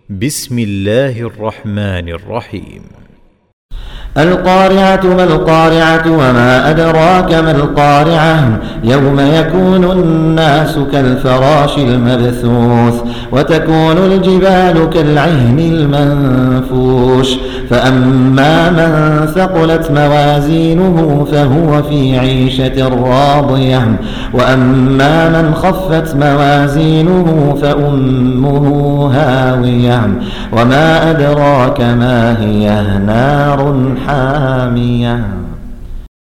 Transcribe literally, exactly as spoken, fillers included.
بسم الله الرحمن الرحيم. القارعة ما القارعة وما أدراك ما القارعة يوم يكون الناس كالفراش المبثوث وتكون الجبال كالعهن المنفوش فأما من ثقلت موازينه فهو في عيشة راضية وأما من خفت موازينه فأمه هاوية وما أدراك ما هي نار حامية.